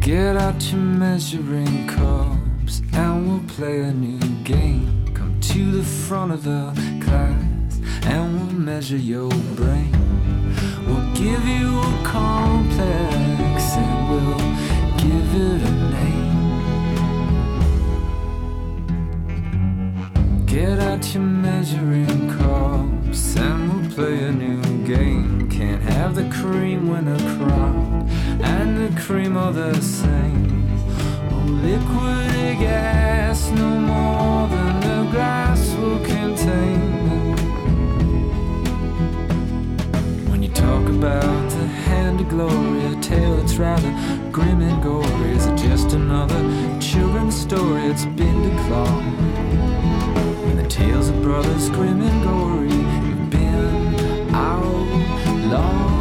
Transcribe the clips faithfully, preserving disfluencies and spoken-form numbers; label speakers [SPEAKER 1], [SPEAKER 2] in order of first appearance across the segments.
[SPEAKER 1] Get out your measuring cups and we'll play a new game. Come to the front of the class and we'll measure your brain. We'll give you a complex and we'll give it a name. Get out your measuring cups and we'll play a new game. Can't have the cream when a crop and the cream are the same. Oh, liquid gas, no more than the glass will contain. When you talk about the hand of glory, a tale that's rather grim and gory, is it just another children's story? It's been declawed. When the tales of brothers grim and gory have been outlawed.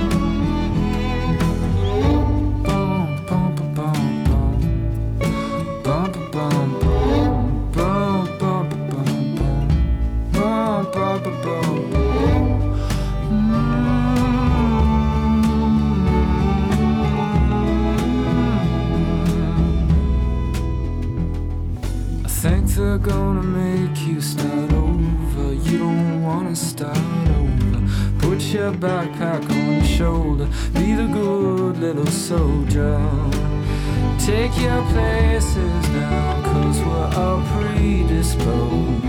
[SPEAKER 1] They're gonna make you start over. You don't wanna start over. Put your backpack on your shoulder. Be the good little soldier. Take your places now, cause we're all predisposed.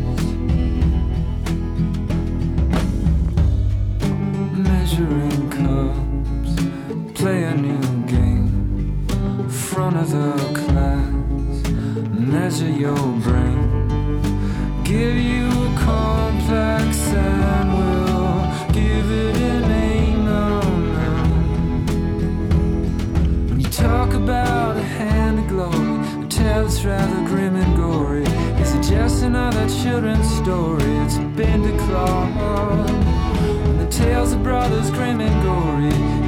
[SPEAKER 1] Measuring cups, play a new game. Front of the class, measure your brain. Give you a complex and we'll give it a name. Oh, no. When you talk about a hand of glory, a tale that's rather grim and gory, is it just another children's story? It's been declawed. When the tales of brothers grim and gory